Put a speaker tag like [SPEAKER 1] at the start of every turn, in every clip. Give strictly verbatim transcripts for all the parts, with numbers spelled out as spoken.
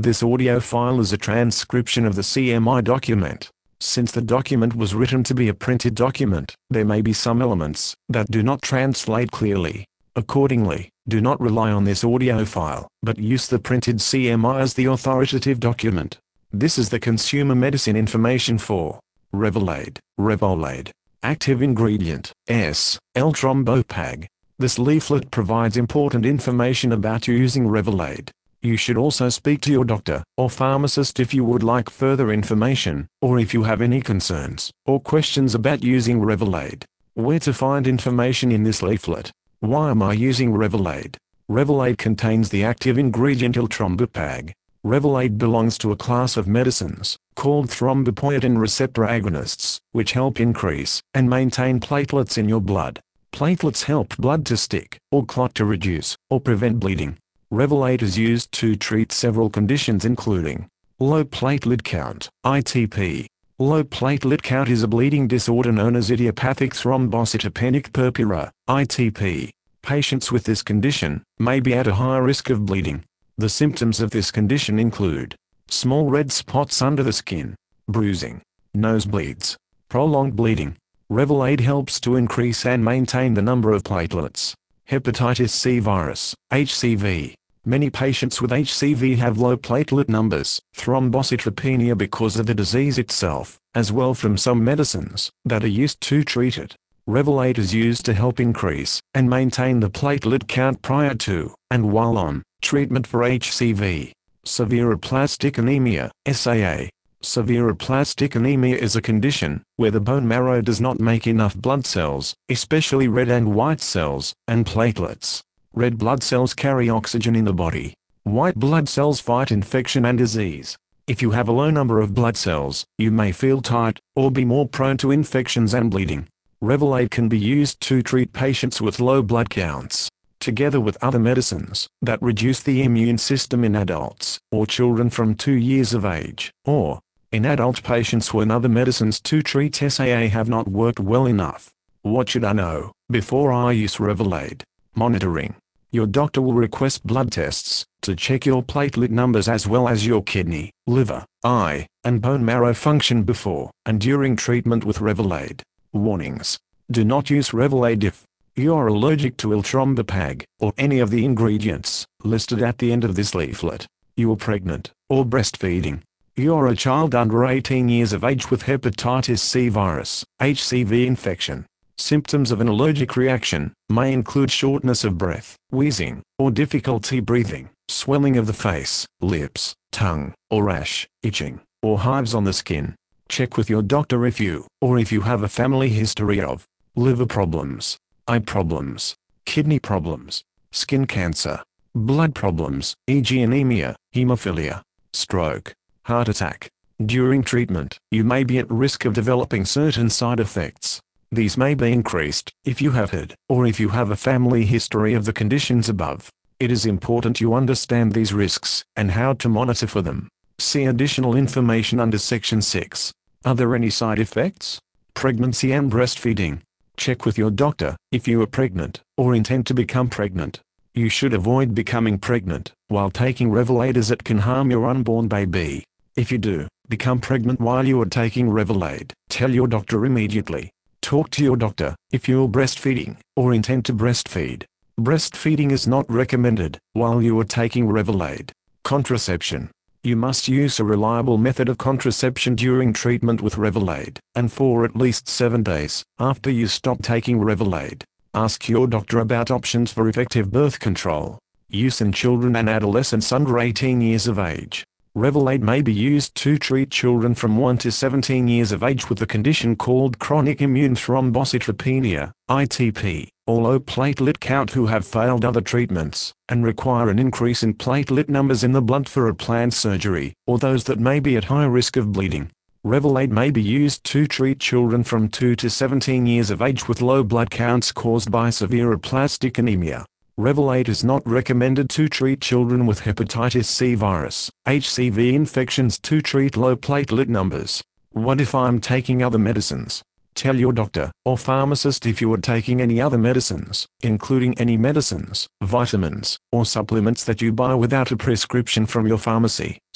[SPEAKER 1] This audio file is a transcription of the C M I document. Since the document was written to be a printed document, there may be some elements that do not translate clearly. Accordingly, do not rely on this audio file, but use the printed C M I as the authoritative document. This is the consumer medicine information for Revolade, Revolade. Active ingredient, S, L-Trombopag. This leaflet provides important information about you using Revolade. You should also speak to your doctor or pharmacist if you would like further information, or if you have any concerns or questions about using Revolade. Where to find information in this leaflet? Why am I using Revolade? Revolade contains the active ingredient L-Trombopag. Revolade belongs to a class of medicines called thrombopoietin receptor agonists, which help increase and maintain platelets in your blood. Platelets help blood to stick, or clot to reduce, or prevent bleeding. Revolade is used to treat several conditions including low platelet count, I T P. Low platelet count is a bleeding disorder known as idiopathic thrombocytopenic purpura, I T P. Patients with this condition may be at a higher risk of bleeding. The symptoms of this condition include small red spots under the skin, bruising, nosebleeds, prolonged bleeding. Revolade helps to increase and maintain the number of platelets. Hepatitis C virus, H C V. Many patients with H C V have low platelet numbers, thrombocytopenia because of the disease itself, as well from some medicines that are used to treat it. Revolade is used to help increase and maintain the platelet count prior to, and while on, treatment for H C V. Severoplastic anemia, S A A. Severoplastic anemia is a condition where the bone marrow does not make enough blood cells, especially red and white cells, and platelets. Red blood cells carry oxygen in the body. White blood cells fight infection and disease. If you have a low number of blood cells, you may feel tight, or be more prone to infections and bleeding. Revolade can be used to treat patients with low blood counts, together with other medicines that reduce the immune system in adults or children from two years of age, or in adult patients when other medicines to treat S A A have not worked well enough. What should I know before I use Revolade? Monitoring. Your doctor will request blood tests to check your platelet numbers as well as your kidney, liver, eye, and bone marrow function before and during treatment with Revolade. Warnings. Do not use Revolade if you are allergic to L-Trombopag or any of the ingredients listed at the end of this leaflet. You are pregnant or breastfeeding. You are a child under eighteen years of age with hepatitis C virus, H C V infection. Symptoms of an allergic reaction may include shortness of breath, wheezing, or difficulty breathing, swelling of the face, lips, tongue, or rash, itching, or hives on the skin. Check with your doctor if you, or if you have a family history of liver problems, eye problems, kidney problems, skin cancer, blood problems, for example anemia, hemophilia, stroke, heart attack. During treatment, you may be at risk of developing certain side effects. These may be increased if you have had, or if you have a family history of the conditions above. It is important you understand these risks and how to monitor for them. See additional information under Section six. Are there any side effects? Pregnancy and breastfeeding. Check with your doctor if you are pregnant or intend to become pregnant. You should avoid becoming pregnant while taking Revolade as it can harm your unborn baby. If you do become pregnant while you are taking Revolade, tell your doctor immediately. Talk to your doctor if you are breastfeeding or intend to breastfeed. Breastfeeding is not recommended while you are taking Revolade. Contraception. You must use a reliable method of contraception during treatment with Revolade, and for at least seven days after you stop taking Revolade. Ask your doctor about options for effective birth control. Use in children and adolescents under eighteen years of age. Revolade may be used to treat children from one to seventeen years of age with a condition called chronic immune thrombocytopenia, I T P, or low platelet count who have failed other treatments and require an increase in platelet numbers in the blood for a planned surgery, or those that may be at high risk of bleeding. Revolade may be used to treat children from two to seventeen years of age with low blood counts caused by severoplastic anemia. Revolade is not recommended to treat children with hepatitis C virus, H C V infections to treat low platelet numbers. What if I'm taking other medicines? Tell your doctor or pharmacist if you are taking any other medicines, including any medicines, vitamins, or supplements that you buy without a prescription from your pharmacy,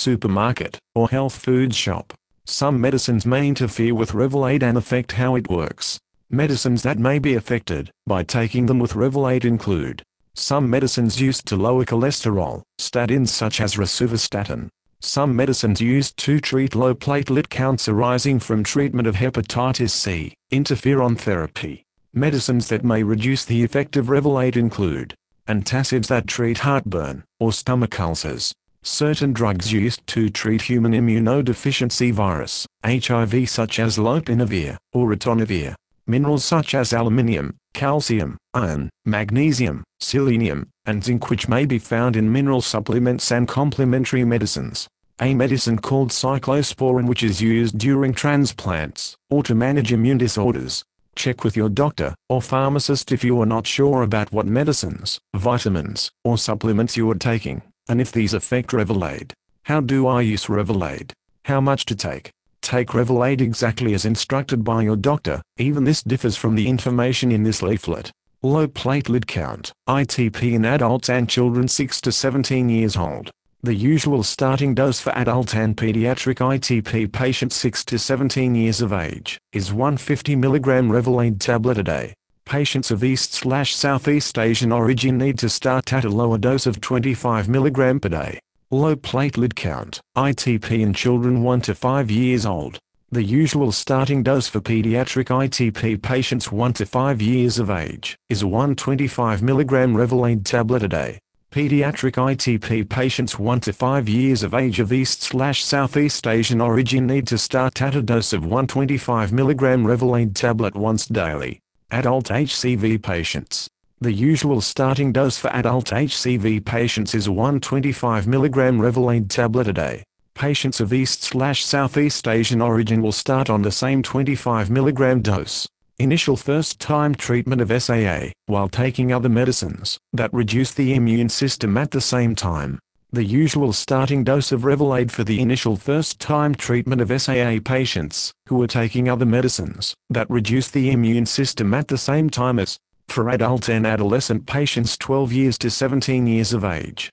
[SPEAKER 1] supermarket, or health food shop. Some medicines may interfere with Revalade and affect how it works. Medicines that may be affected by taking them with Revalade include some medicines used to lower cholesterol, statins such as rosuvastatin. Some medicines used to treat low platelet counts arising from treatment of hepatitis C, interferon therapy. Medicines that may reduce the effect of Revalade include antacids that treat heartburn or stomach ulcers. Certain drugs used to treat human immunodeficiency virus, H I V such as lopinavir or ritonavir. Minerals such as aluminium, calcium, iron, magnesium, selenium, and zinc which may be found in mineral supplements and complementary medicines. A medicine called cyclosporin which is used during transplants, or to manage immune disorders. Check with your doctor or pharmacist if you are not sure about what medicines, vitamins, or supplements you are taking, and if these affect Revalade. How do I use Revalade? How much to take? Take Revalade exactly as instructed by your doctor. Even this differs from the information in this leaflet. Low platelet count, I T P in adults and children six to seventeen years old. The usual starting dose for adult and pediatric I T P patients six to seventeen years of age is one hundred fifty milligram Revalade tablet a day. Patients of East/Southeast Asian origin need to start at a lower dose of twenty-five milligram per day. Low platelet count, I T P in children one to five years old. The usual starting dose for pediatric I T P patients one to five years of age is one hundred twenty-five milligram Revalade tablet a day. Pediatric I T P patients one to five years of age of East/Southeast Asian origin need to start at a dose of one hundred twenty-five milligram Revalade tablet once daily. Adult H C V patients. The usual starting dose for adult H C V patients is one hundred twenty-five milligram Revalade tablet a day. Patients of East/Southeast Asian origin will start on the same twenty-five milligram dose. Initial first-time treatment of S A A, while taking other medicines that reduce the immune system at the same time. The usual starting dose of Revalade for the initial first-time treatment of S A A patients who are taking other medicines that reduce the immune system at the same time as for adult and adolescent patients twelve years to seventeen years of age.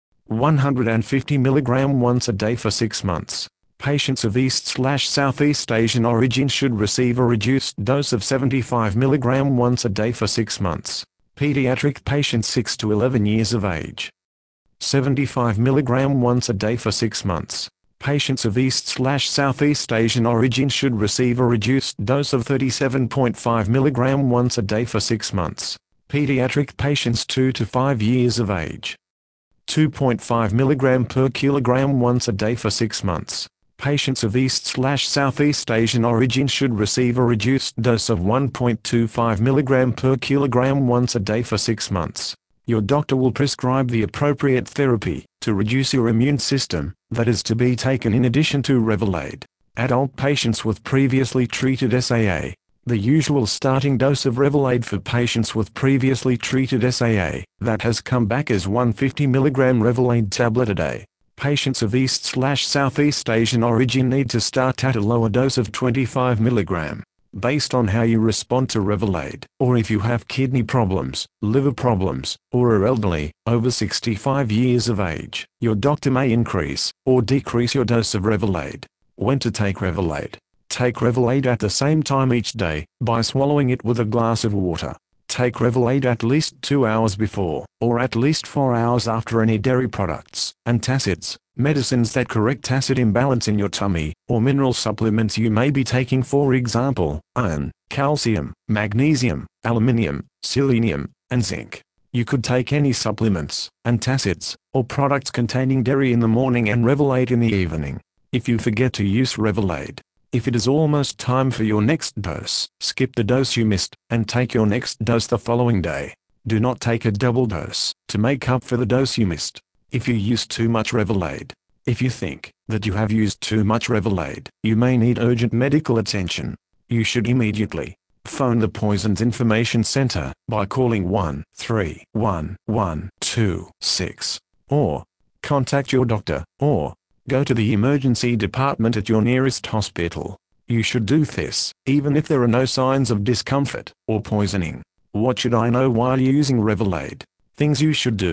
[SPEAKER 1] one hundred fifty milligram once a day for six months. Patients of East/Southeast Asian origin should receive a reduced dose of seventy-five milligram once a day for six months. Pediatric patients six to eleven years of age. seventy-five milligram once a day for six months. Patients of East/Southeast Asian origin should receive a reduced dose of thirty-seven point five milligram once a day for six months. Pediatric patients two to five years of age. two point five milligram per kilogram once a day for six months. Patients of East/Southeast Asian origin should receive a reduced dose of one point two five milligram per kilogram once a day for six months. Your doctor will prescribe the appropriate therapy to reduce your immune system that is to be taken in addition to Revalade. Adult patients with previously treated S A A. The usual starting dose of Revalade for patients with previously treated S A A that has come back is one hundred fifty milligram Revalade tablet a day. Patients of East/Southeast Asian origin need to start at a lower dose of twenty-five milligram. Based on how you respond to Revalade, or if you have kidney problems, liver problems, or are elderly, over sixty-five years of age, your doctor may increase or decrease your dose of Revalade. When to take Revalade? Take Revalade at the same time each day, by swallowing it with a glass of water. Take Revalade at least two hours before, or at least four hours after any dairy products, antacids, medicines that correct acid imbalance in your tummy, or mineral supplements you may be taking, for example, iron, calcium, magnesium, aluminium, selenium, and zinc. You could take any supplements, antacids, or products containing dairy in the morning and Revalade in the evening. If you forget to use Revalade, if it is almost time for your next dose, skip the dose you missed, and take your next dose the following day. Do not take a double dose to make up for the dose you missed. If you use too much Revalade. If you think that you have used too much Revalade, you may need urgent medical attention. You should immediately phone the Poisons Information Center by calling one three one one two six, or contact your doctor, or go to the emergency department at your nearest hospital. You should do this, even if there are no signs of discomfort or poisoning. What should I know while using Revalade? Things you should do.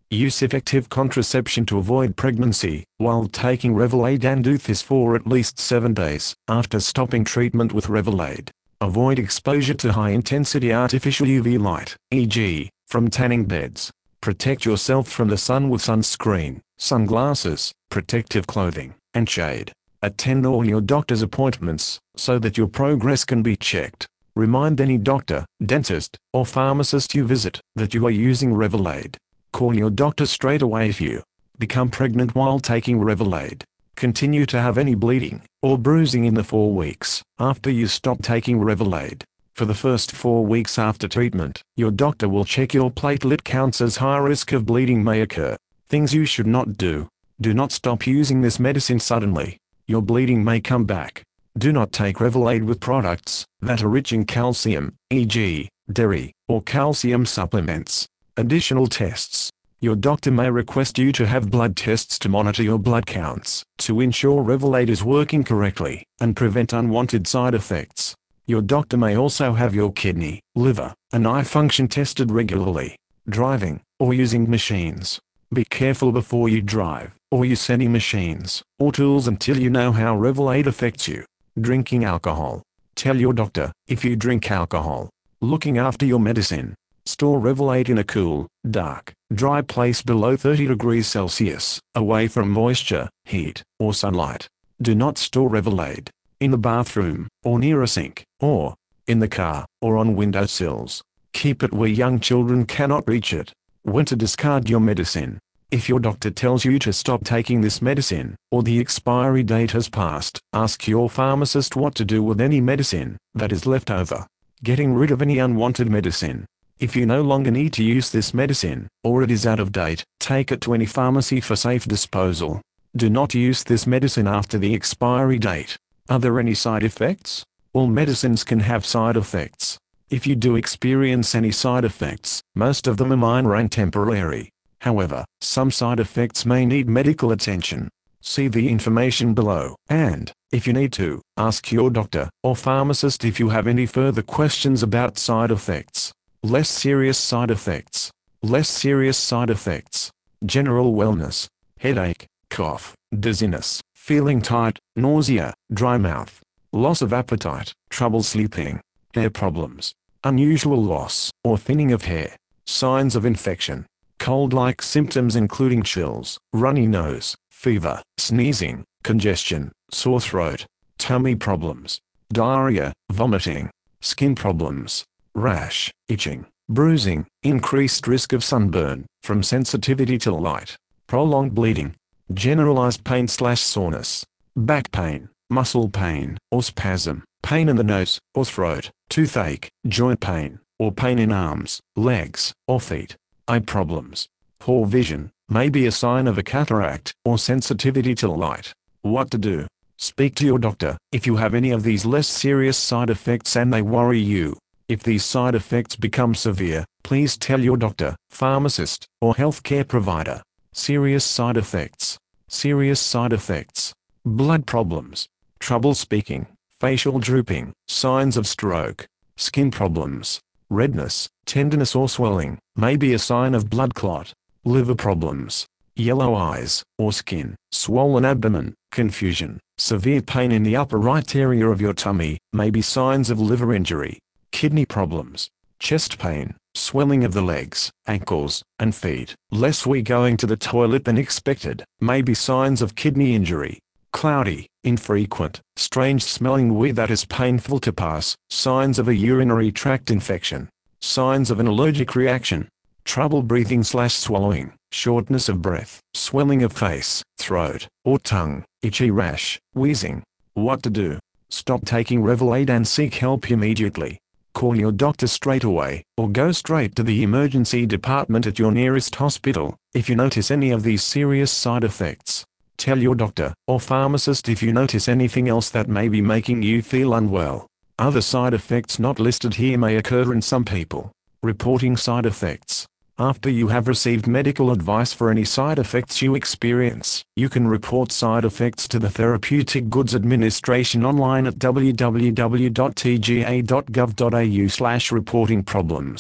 [SPEAKER 1] Use effective contraception to avoid pregnancy, while taking Revalade and do this for at least seven days after stopping treatment with Revalade. Avoid exposure to high-intensity artificial U V light, for example, from tanning beds. Protect yourself from the sun with sunscreen, sunglasses, protective clothing, and shade. Attend all your doctor's appointments, so that your progress can be checked. Remind any doctor, dentist, or pharmacist you visit, that you are using Revalade. Call your doctor straight away if you become pregnant while taking Revalade. Continue to have any bleeding or bruising in the four weeks after you stop taking Revalade. For the first four weeks after treatment, your doctor will check your platelet counts, as high risk of bleeding may occur. Things you should not do. Do not stop using this medicine suddenly. Your bleeding may come back. Do not take Revalade with products that are rich in calcium, for example, dairy, or calcium supplements. Additional tests. Your doctor may request you to have blood tests to monitor your blood counts, to ensure Revalade is working correctly, and prevent unwanted side effects. Your doctor may also have your kidney, liver, and eye function tested regularly. Driving, or using machines. Be careful before you drive, or use any machines, or tools until you know how Revalade affects you. Drinking alcohol. Tell your doctor if you drink alcohol. Looking after your medicine. Store Revalade in a cool, dark, dry place below thirty degrees Celsius, away from moisture, heat, or sunlight. Do not store Revalade in the bathroom, or near a sink, or in the car, or on windowsills. Keep it where young children cannot reach it. When to discard your medicine. If your doctor tells you to stop taking this medicine, or the expiry date has passed, ask your pharmacist what to do with any medicine that is left over. Getting rid of any unwanted medicine. If you no longer need to use this medicine, or it is out of date, take it to any pharmacy for safe disposal. Do not use this medicine after the expiry date. Are there any side effects? All medicines can have side effects. If you do experience any side effects, most of them are minor and temporary. However, some side effects may need medical attention. See the information below, and, if you need to, ask your doctor or pharmacist if you have any further questions about side effects. Less serious side effects. Less serious side effects. General wellness. Headache, cough, dizziness, feeling tight, nausea, dry mouth, loss of appetite, trouble sleeping, hair problems, unusual loss or thinning of hair, signs of infection, cold-like symptoms including chills, runny nose, fever, sneezing, congestion, sore throat, tummy problems, diarrhea, vomiting, skin problems, rash, itching, bruising, increased risk of sunburn from sensitivity to light, prolonged bleeding, generalized pain slash soreness, back pain, muscle pain or spasm, pain in the nose or throat, toothache, joint pain, or pain in arms, legs, or feet, eye problems, poor vision, may be a sign of a cataract or sensitivity to light. What to do? Speak to your doctor if you have any of these less serious side effects and they worry you. If these side effects become severe, please tell your doctor, pharmacist, or healthcare provider. Serious side effects. Serious side effects. Blood problems. Trouble speaking. Facial drooping. Signs of stroke. Skin problems. Redness, tenderness or swelling, may be a sign of blood clot. Liver problems. Yellow eyes, or skin. Swollen abdomen. Confusion. Severe pain in the upper right area of your tummy, may be signs of liver injury. Kidney problems. Chest pain, swelling of the legs, ankles, and feet, less wee going to the toilet than expected, may be signs of kidney injury. Cloudy, infrequent, strange smelling wee that is painful to pass, signs of a urinary tract infection. Signs of an allergic reaction. Trouble breathing slash swallowing, shortness of breath, swelling of face, throat, or tongue, itchy rash, wheezing. What to do? Stop taking Revalade and seek help immediately. Call your doctor straight away, or go straight to the emergency department at your nearest hospital, if you notice any of these serious side effects. Tell your doctor or pharmacist if you notice anything else that may be making you feel unwell. Other side effects not listed here may occur in some people. Reporting side effects. After you have received medical advice for any side effects you experience, you can report side effects to the Therapeutic Goods Administration online at w w w dot t g a dot gov dot a u slash reporting problems.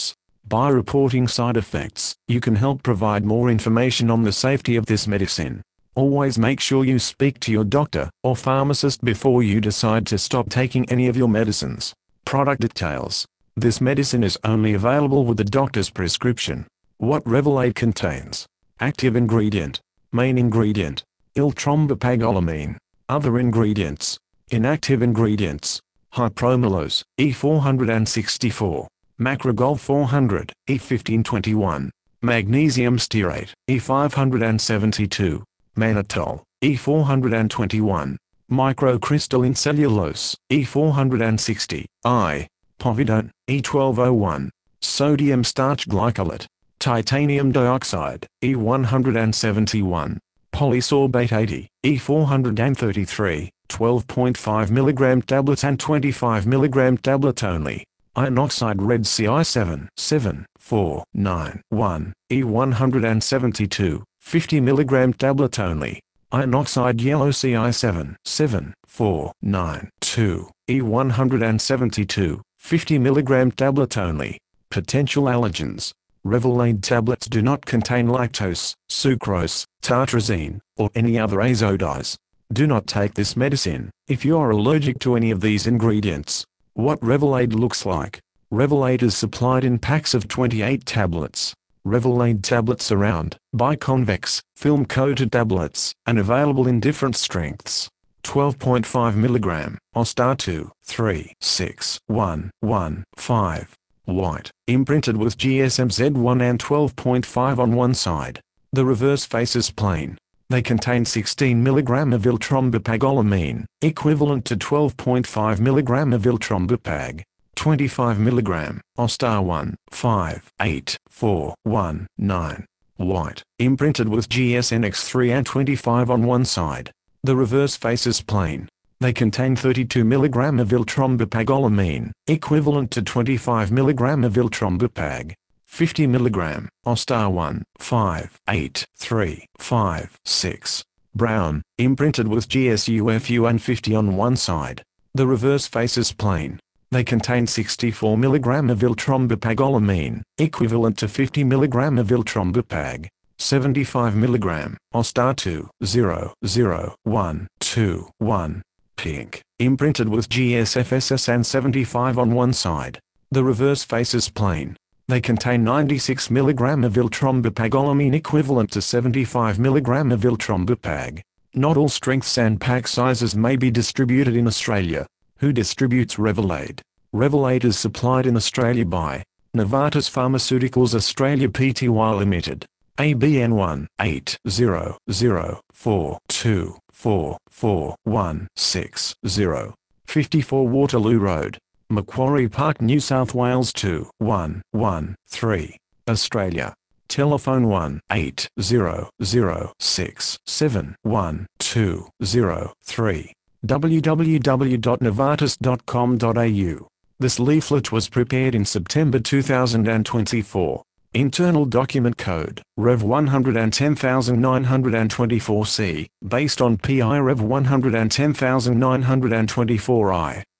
[SPEAKER 1] By reporting side effects, you can help provide more information on the safety of this medicine. Always make sure you speak to your doctor or pharmacist before you decide to stop taking any of your medicines. Product details. This medicine is only available with the doctor's prescription. What Revolade contains. Active ingredient. Main ingredient. L-trombopagolamine. Other ingredients. Inactive ingredients. Hypromolose, E four sixty-four. Macrogol four hundred, E fifteen twenty-one. Magnesium stearate, E five seventy-two. Mannitol, E four twenty-one. Microcrystalline cellulose, E four sixty. I. Povidone, E twelve oh one. Sodium starch glycolate. Titanium dioxide, E one seventy-one. Polysorbate eighty, E four thirty-three. twelve point five milligram tablet and twenty-five milligram tablet only. Iron oxide red C I seven seven four nine one, E one seventy-two. fifty milligram tablet only. Iron oxide yellow C I seven seven four nine two, E one seventy-two. fifty milligram tablet only. Potential allergens. Revolade tablets do not contain lactose, sucrose, tartrazine, or any other azo-dyes. Do not take this medicine if you are allergic to any of these ingredients. What Revolade looks like. Revolade is supplied in packs of twenty-eight tablets. Revolade tablets are round, biconvex, film-coated tablets, and available in different strengths. twelve point five milligram, Ostar two, three, six, one, one, five. White, imprinted with G S M Z one and twelve point five on one side. The reverse face is plain. They contain sixteen milligram of L-trombopagolamine, equivalent to twelve point five milligram of L-trombopag. twenty-five milligram, Ostar one, five, eight, four, one, nine. White, imprinted with G S N X three and twenty-five on one side. The reverse face is plain. They contain thirty-two milligram of L-trombopagolamine, equivalent to twenty-five milligram of L-trombopag. fifty milligram, Ostar one, five, eight, three, five, six. Brown, imprinted with G S U F U and fifty on one side. The reverse face is plain. They contain sixty-four milligram of L-trombopagolamine, equivalent to fifty milligram of L-trombopag. seventy-five milligram, Ostar two, zero, zero, one, two, one. Pink, imprinted with G S F S S and seventy-five on one side. The reverse face is plain. They contain ninety-six milligram of L-trombopagolamine equivalent to seventy-five milligram of L-trombopag. Not all strengths and pack sizes may be distributed in Australia. Who distributes Revolade? Revolade is supplied in Australia by Novartis Pharmaceuticals Australia Pty Limited. A B N one eight zero zero four two four four one six zero. fifty-four Waterloo Road, Macquarie Park, New South Wales two one one three, Australia. Telephone one eight zero zero six seven one two zero three. w w w dot novartis dot com dot a u. This leaflet was prepared in September two thousand twenty-four. Internal document code, Rev one hundred ten thousand nine hundred twenty-four C, based on P I Rev one hundred ten thousand nine hundred twenty-four I.